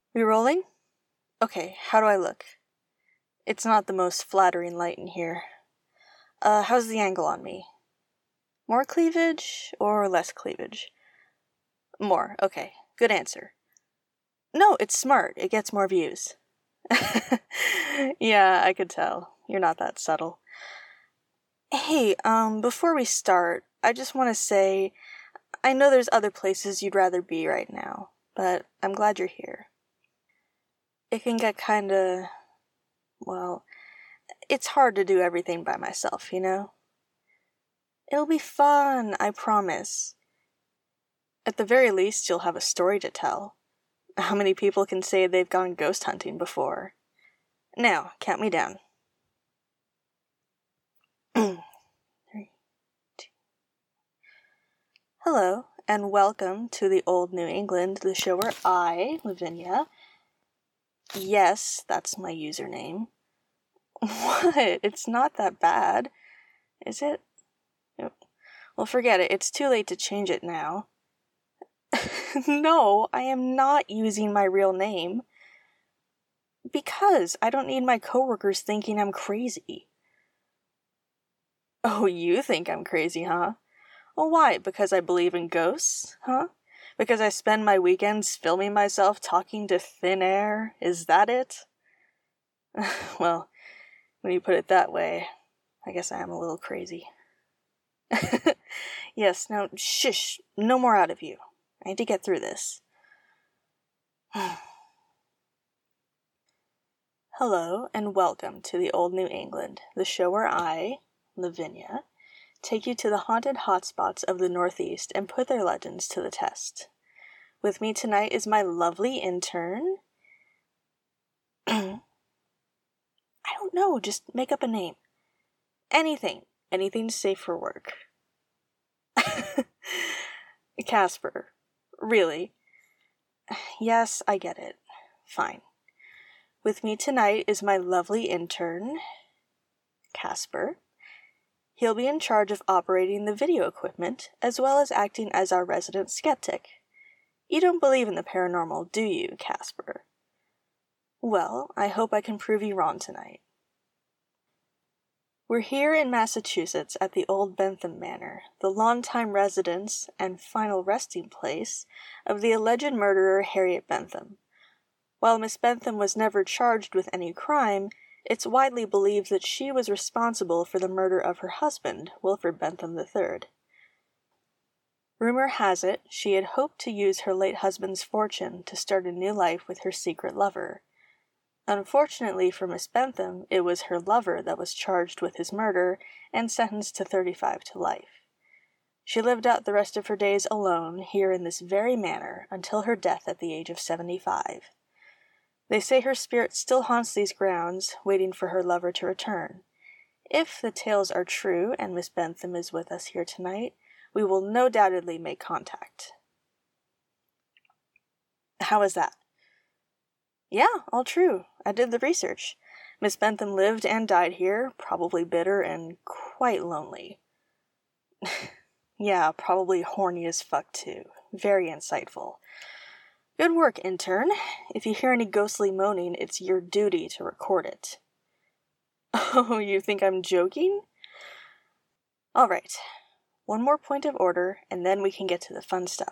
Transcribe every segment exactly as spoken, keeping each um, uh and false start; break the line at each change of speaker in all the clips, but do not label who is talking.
We rolling? Okay, how do I look? It's not the most flattering light in here. Uh, how's the angle on me? More cleavage or less cleavage? More, okay. Good answer. No, it's smart. It gets more views. Yeah, I could tell. You're not that subtle. Hey, um, before we start, I just want to say, I know there's other places you'd rather be right now, but I'm glad you're here. It can get kinda, well, it's hard to do everything by myself, you know? It'll be fun, I promise. At the very least, you'll have a story to tell. How many people can say they've gone ghost hunting before? Now, count me down. Three, two. Hello, and welcome to the Old New England, the show where I, Lavinia, yes, that's my username. What? It's not that bad, is it? Well, forget it. It's too late to change it now. No, I am not using my real name. Because I don't need my coworkers thinking I'm crazy. Oh, you think I'm crazy, huh? Well, why? Because I believe in ghosts, huh? Because I spend my weekends filming myself talking to thin air? Is that it? Well, when you put it that way, I guess I am a little crazy. Yes, now, shush, no more out of you. I need to get through this. Hello, and welcome to the Old New England, the show where I, Lavinia, take you to the haunted hotspots of the Northeast and put their legends to the test. With me tonight is my lovely intern. I don't know, just make up a name. Anything. Anything safe for work. Casper. Really? Yes, I get it. Fine. With me tonight is my lovely intern, Casper. He'll be in charge of operating the video equipment, as well as acting as our resident skeptic. You don't believe in the paranormal, do you, Casper? Well, I hope I can prove you wrong tonight. We're here in Massachusetts at the old Bentham Manor, the longtime residence and final resting place of the alleged murderer Harriet Bentham. While Miss Bentham was never charged with any crime, it's widely believed that she was responsible for the murder of her husband, Wilfred Bentham the third. Rumor has it she had hoped to use her late husband's fortune to start a new life with her secret lover. Unfortunately for Miss Bentham, it was her lover that was charged with his murder and sentenced to thirty-five to life. She lived out the rest of her days alone here in this very manor until her death at the age of seventy-five. They say her spirit still haunts these grounds, waiting for her lover to return. If the tales are true and Miss Bentham is with us here tonight, we will no doubtedly make contact. How is that? Yeah, all true. I did the research. Miss Bentham lived and died here, probably bitter and quite lonely. Yeah, probably horny as fuck too. Very insightful. Good work, intern. If you hear any ghostly moaning, it's your duty to record it. Oh, you think I'm joking? All right. One more point of order, and then we can get to the fun stuff.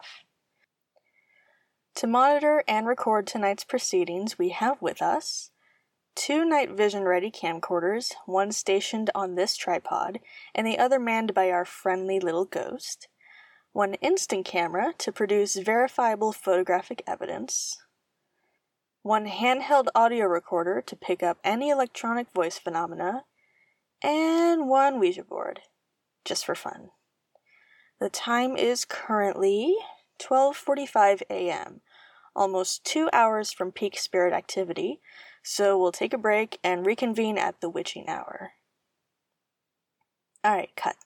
To monitor and record tonight's proceedings, we have with us two night vision-ready camcorders, one stationed on this tripod, and the other manned by our friendly little ghost, one instant camera to produce verifiable photographic evidence, one handheld audio recorder to pick up any electronic voice phenomena, and one Ouija board, just for fun. The time is currently twelve forty-five a.m., almost two hours from peak spirit activity, so we'll take a break and reconvene at the witching hour. Alright, cut.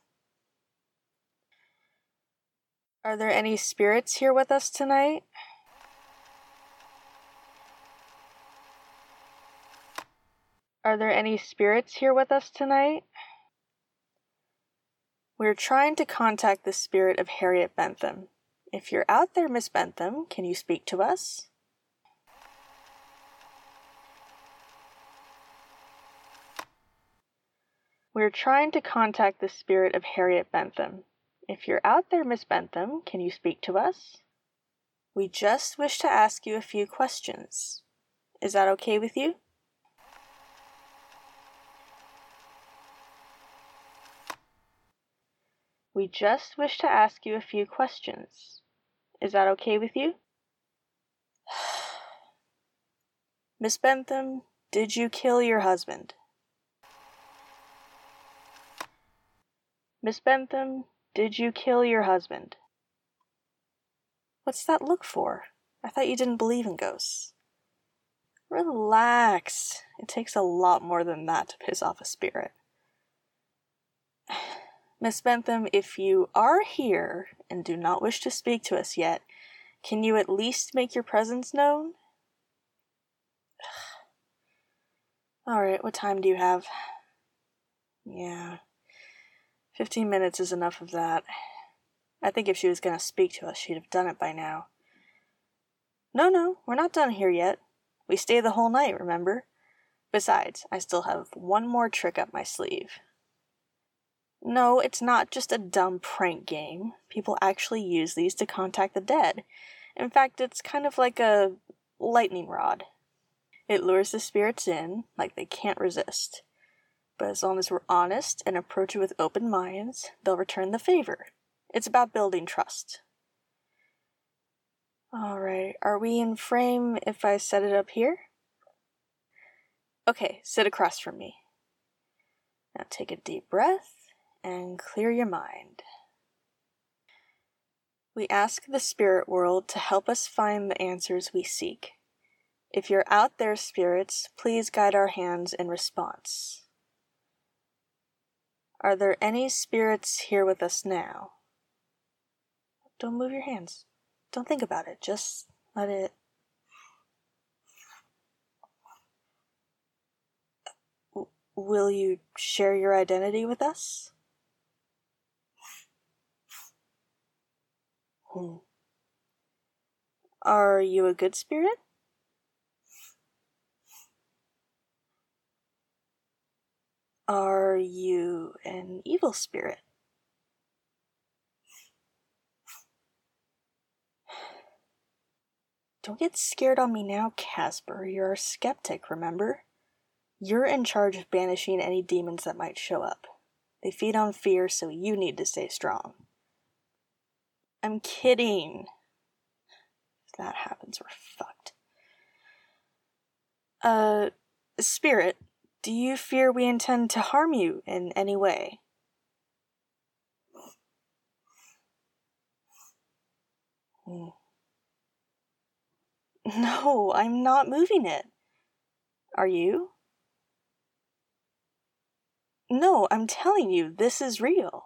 Are there any spirits here with us tonight? Are there any spirits here with us tonight? We're trying to contact the spirit of Harriet Bentham. If you're out there, Miss Bentham, can you speak to us? We're trying to contact the spirit of Harriet Bentham. If you're out there, Miss Bentham, can you speak to us? We just wish to ask you a few questions. Is that okay with you? We just wish to ask you a few questions. Is that okay with you? Miss Bentham, did you kill your husband? Miss Bentham, did you kill your husband? What's that look for? I thought you didn't believe in ghosts. Relax. It takes a lot more than that to piss off a spirit. Miss Bentham, if you are here and do not wish to speak to us yet, can you at least make your presence known? Alright, what time do you have? Yeah. Fifteen minutes is enough of that. I think if she was going to speak to us, she'd have done it by now. No, no, we're not done here yet. We stay the whole night, remember? Besides, I still have one more trick up my sleeve. No, it's not just a dumb prank game. People actually use these to contact the dead. In fact, it's kind of like a lightning rod. It lures the spirits in, like they can't resist. But as long as we're honest and approach it with open minds, they'll return the favor. It's about building trust. Alright, are we in frame if I set it up here? Okay, sit across from me. Now take a deep breath and clear your mind. We ask the spirit world to help us find the answers we seek. If you're out there, spirits, please guide our hands in response. Are there any spirits here with us now? Don't move your hands. Don't think about it. Just let it... W- will you share your identity with us? Hmm. Are you a good spirit? Are you an evil spirit? Don't get scared on me now, Casper. You're a skeptic, remember? You're in charge of banishing any demons that might show up. They feed on fear, so you need to stay strong. I'm kidding. If that happens, we're fucked. Uh, Spirit, do you fear we intend to harm you in any way? Hmm. No, I'm not moving it. Are you? No, I'm telling you, this is real.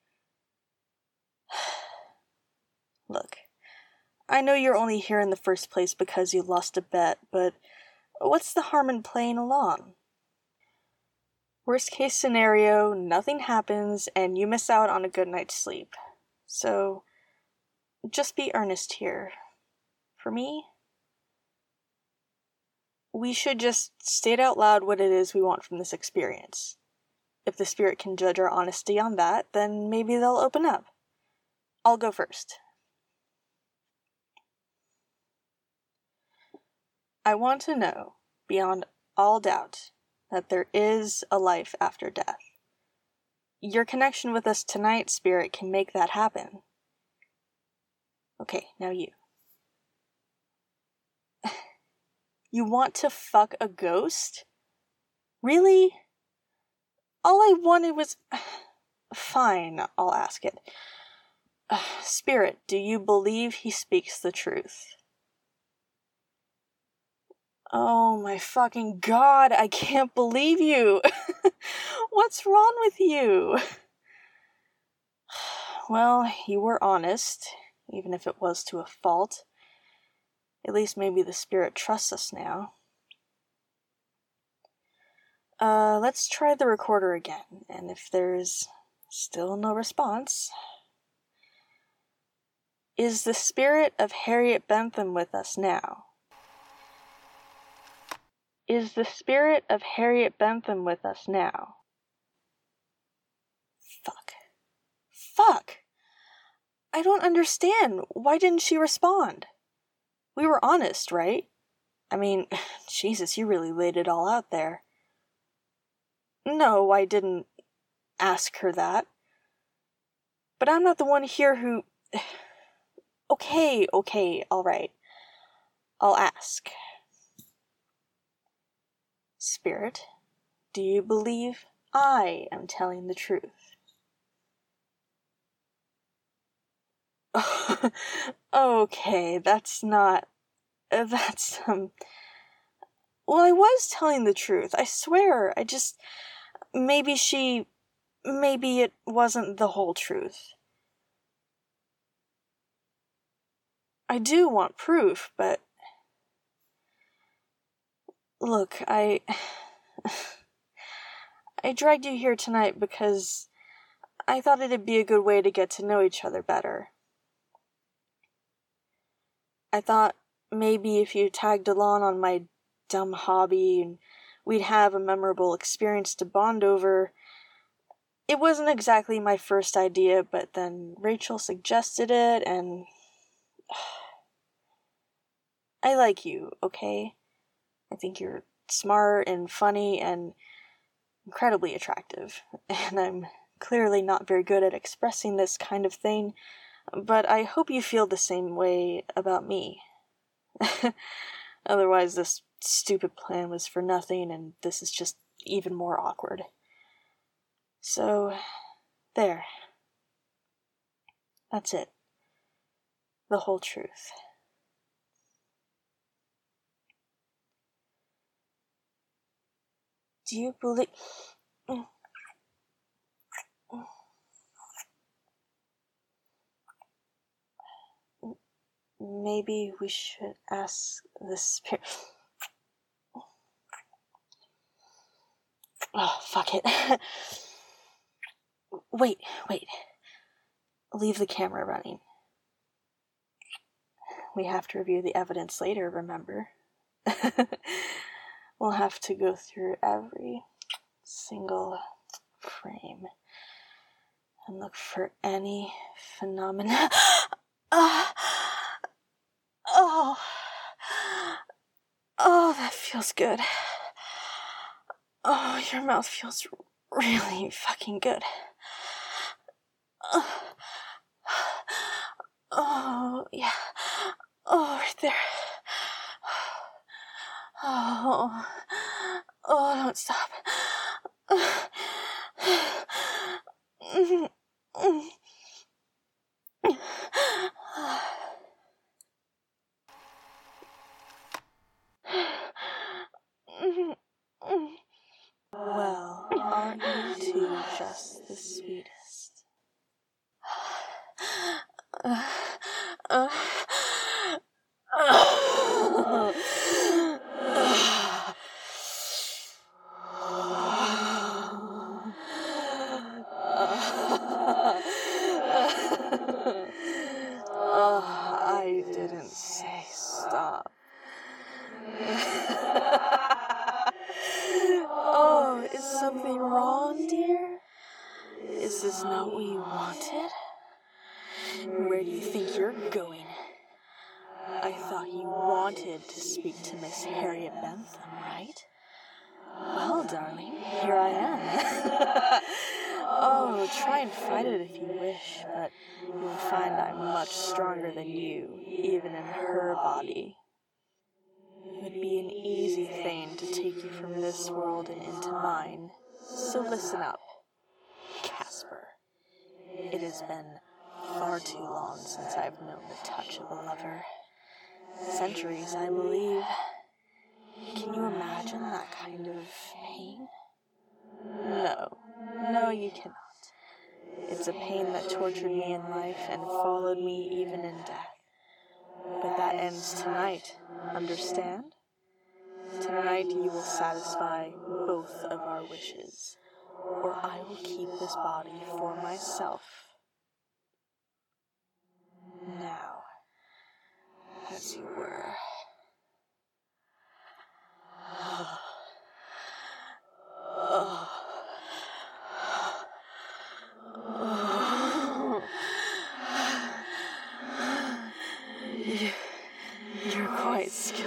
Look, I know you're only here in the first place because you lost a bet, but what's the harm in playing along? Worst case scenario, nothing happens and you miss out on a good night's sleep. So, just be earnest here. For me, we should just state out loud what it is we want from this experience. If the spirit can judge our honesty on that, then maybe they'll open up. I'll go first. I want to know, beyond all doubt, that there is a life after death. Your connection with us tonight, Spirit, can make that happen. Okay, now you. You want to fuck a ghost? Really? All I wanted was... Fine, I'll ask it. Spirit, do you believe he speaks the truth? Oh my fucking god, I can't believe you! What's wrong with you? Well, you were honest, even if it was to a fault. At least maybe the spirit trusts us now. Uh, let's try the recorder again, and if there's still no response... Is the spirit of Harriet Bentham with us now? Is the spirit of Harriet Bentham with us now? Fuck! I don't understand. Why didn't she respond? We were honest, right? I mean, Jesus, you really laid it all out there. No, I didn't ask her that. But I'm not the one here who... Okay, okay, alright. I'll ask. Spirit, do you believe I am telling the truth? Okay, that's not... That's, um... Well, I was telling the truth, I swear. I just... Maybe she... Maybe it wasn't the whole truth. I do want proof, but... Look, I... I dragged you here tonight because I thought it'd be a good way to get to know each other better. I thought maybe if you tagged along on my dumb hobby and we'd have a memorable experience to bond over. It wasn't exactly my first idea, but then Rachel suggested it, and... I like you, okay? I think you're smart and funny and incredibly attractive, and I'm clearly not very good at expressing this kind of thing, but I hope you feel the same way about me. Otherwise, this stupid plan was for nothing, and this is just even more awkward. So, there. That's it. The whole truth. Do you believe... Maybe we should ask the spirit... Oh, fuck it. Wait, wait. Leave the camera running. We have to review the evidence later, remember? We'll have to go through every single frame and look for any phenomena. uh, oh, oh, that feels good. Oh, your mouth feels really fucking good. Uh, oh, yeah. Oh, right there. Oh, oh, don't stop. Well, aren't you two just the sweetest? Uh, uh, uh, uh, I didn't say stop. Oh, is something wrong, dear? Is this not what you wanted? Where do you think you're going? I thought you wanted to speak to Miss Harriet Bentham, right? Well, darling, here I am. Oh, try and fight it if you wish, but you'll find I'm much stronger than you, even in her body. It would be an easy thing to take you from this world and into mine. So listen up, Casper. It has been far too long since I've known the touch of a lover. Centuries, I believe. Can you imagine that kind of pain? No, no, you cannot. It's a pain that tortured me in life and followed me even in death. But that ends tonight, understand? Tonight you will satisfy both of our wishes, or I will keep this body for myself. Now, as you were. Oh. Oh. Oh.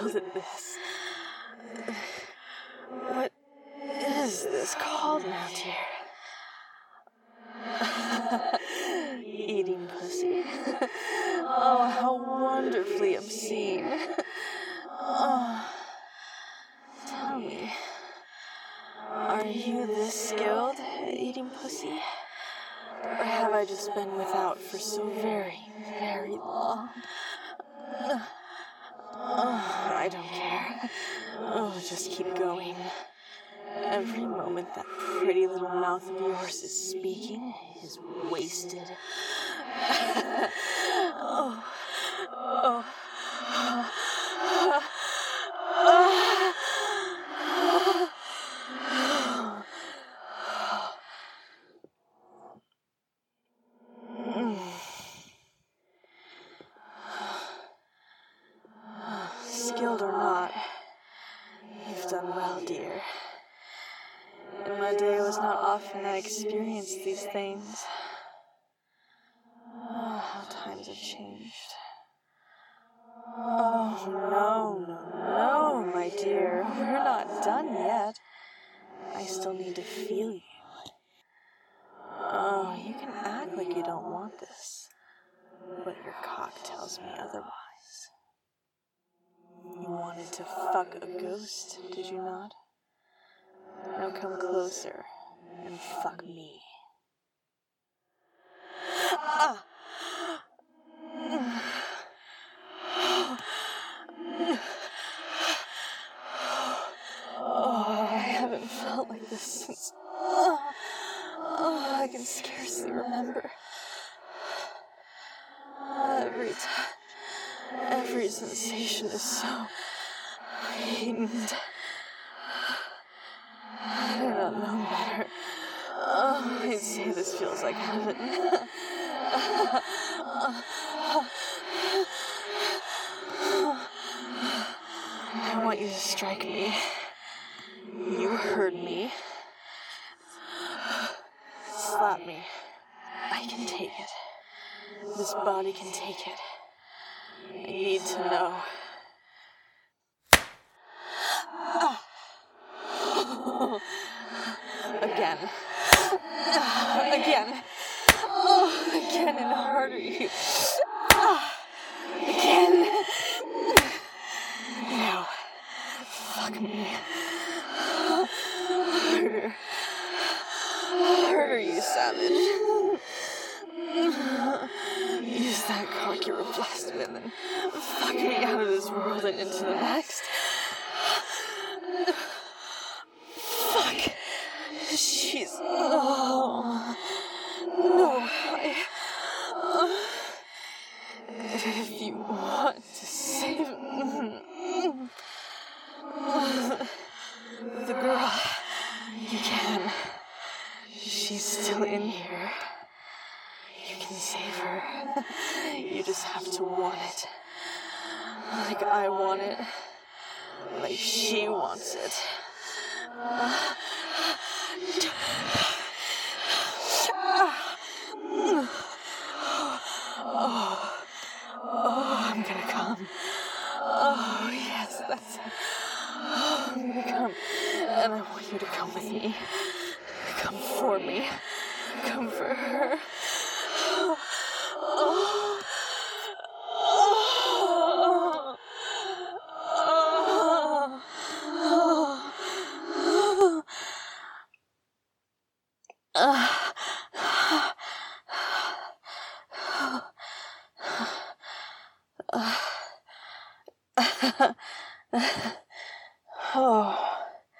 failed at this. What is this called now, dear? Eating pussy. Oh, how wonderfully obscene. Oh, tell me, are you this skilled at eating pussy? Or have I just been without for so very, very long? Oh, I don't care. Oh, just keep going. Every moment that pretty little mouth of yours is speaking is wasted. Oh, oh, oh, oh, oh. Skilled or not, you've done well, dear. In my day, it was not often I experienced these things. Oh, how times have changed. Oh, no, no, no, my dear. We're not done yet. I still need to feel you. Oh, you can act like you don't want this, but your cock tells me otherwise. You wanted to fuck a ghost, did you not? Now come closer and fuck me. Ah! Oh, I haven't felt like this since... Oh, oh, I can scarcely remember. Every time, every sensation is so heightened. I do not know better. Oh, I'd say this feels like heaven. I want you to strike me. You heard me. Slap me. I can take it. This body can take it. I need to know. Again. Again. Oh, again and harder, you. Again. Now. Fuck me. Harder. Harder, you savage. Use that cock you were blessed with and fuck me out of this world and into the next. Fuck. She's... Oh. No, I... Uh, if you want to save... The girl... You can. She's still in here. You can save her. You just have to want it. Like I want it. Like she wants it. Uh, oh, oh, I'm gonna come. Oh, yes, that's it. Oh, I'm gonna come. And I want you to come with me. Come for me. Come for her. Oh, oh, oh, oh, oh, oh. Uh, oh,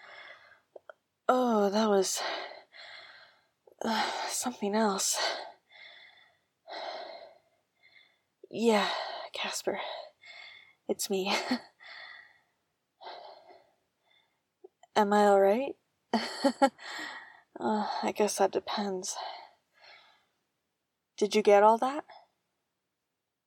oh, that was uh, something else. Yeah, Casper, it's me. Am I alright? uh, I guess that depends. Did you get all that?